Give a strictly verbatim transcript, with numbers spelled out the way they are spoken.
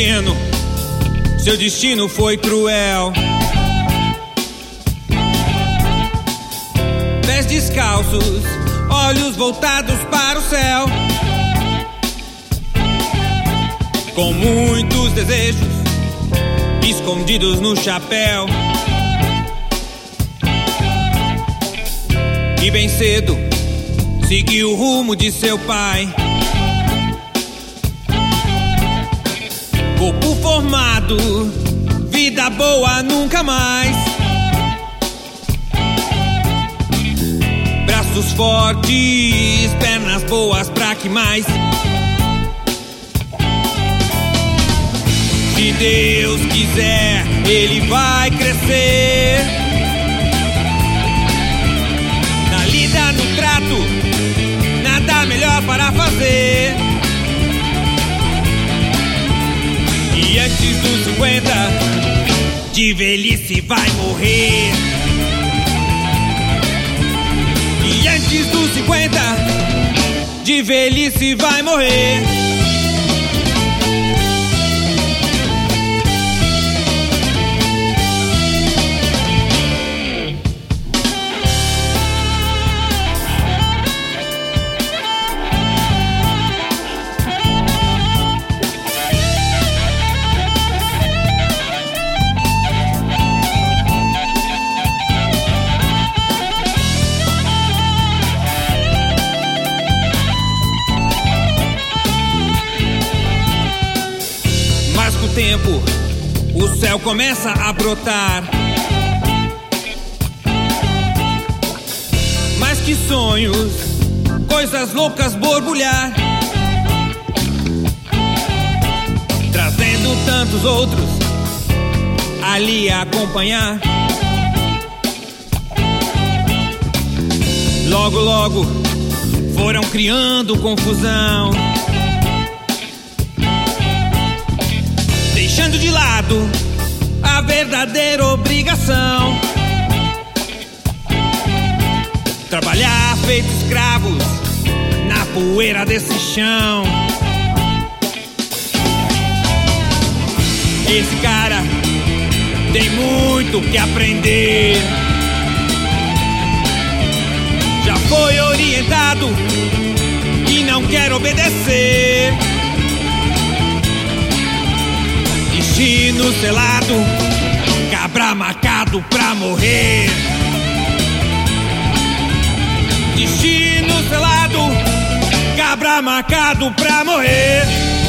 pequeno, seu destino foi cruel. Pés descalços, olhos voltados para o céu, com muitos desejos escondidos no chapéu. E bem cedo seguiu o rumo de seu pai. Corpo formado, vida boa nunca mais. Braços fortes, pernas boas pra que mais? Se Deus quiser, ele vai crescer. Na lida, no trato, nada melhor para fazer. E antes dos cinquenta, de velhice vai morrer. E antes dos cinquenta, de velhice vai morrer. Tempo, o céu começa a brotar. Mas que sonhos, coisas loucas borbulhar, trazendo tantos outros ali a acompanhar. Logo, logo foram criando confusão, deixando de lado a verdadeira obrigação. Trabalhar feito escravos na poeira desse chão. Esse cara tem muito que aprender. Já foi orientado e não quer obedecer. Destino selado, cabra marcado pra morrer. Destino selado, cabra marcado pra morrer.